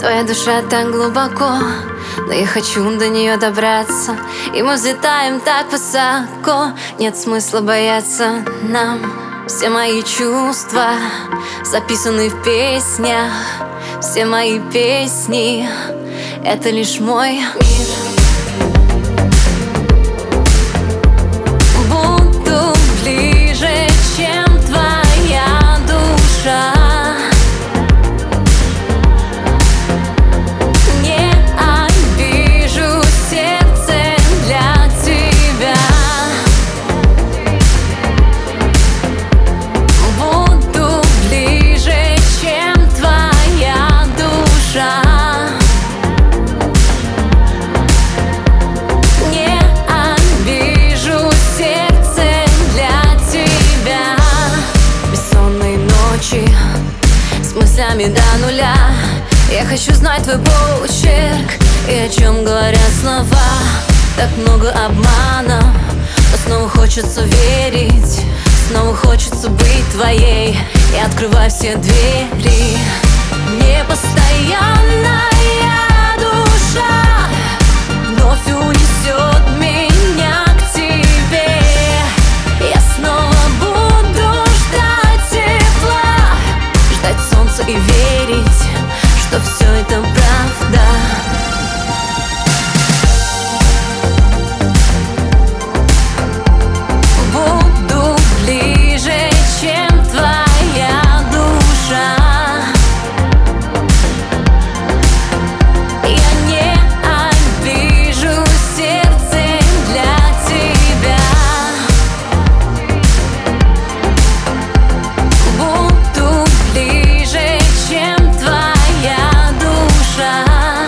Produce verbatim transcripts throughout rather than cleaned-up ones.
Твоя душа так глубоко, но я хочу до нее добраться. И мы взлетаем так высоко, нет смысла бояться нам. Все мои чувства записаны в песнях, все мои песни — это лишь мой мир. Буду ближе, чем твоя душа. С мыслями до нуля я хочу знать твой почерк и о чем говорят слова. Так много обмана, но снова хочется верить, снова хочется быть твоей. И открывай все двери. Непостоянная душа вновь унесет меня к тебе. Я снова буду ждать тепла, ждать солнца и верить, что все это правда. Буду ближе, чем твоя душа. Я не обижу сердцем для тебя. Буду ближе, чем твоя душа.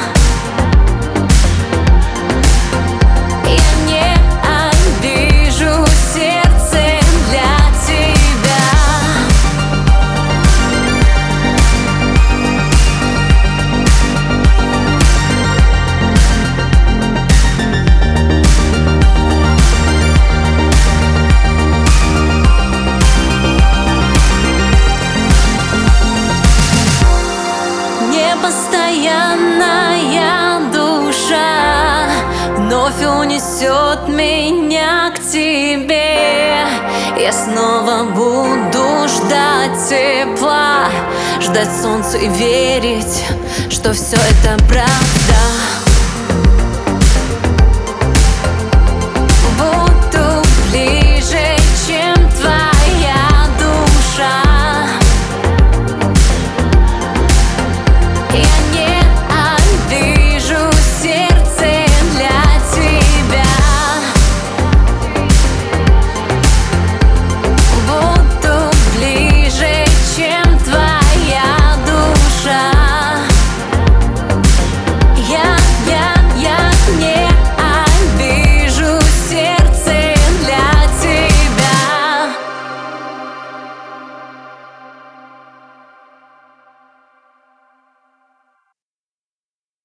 Я не обижу сердцем для тебя. Непостоянная душа вновь унесет меня к тебе. Я снова буду ждать тепла, ждать солнца и верить, что все это правда. Буду ближе.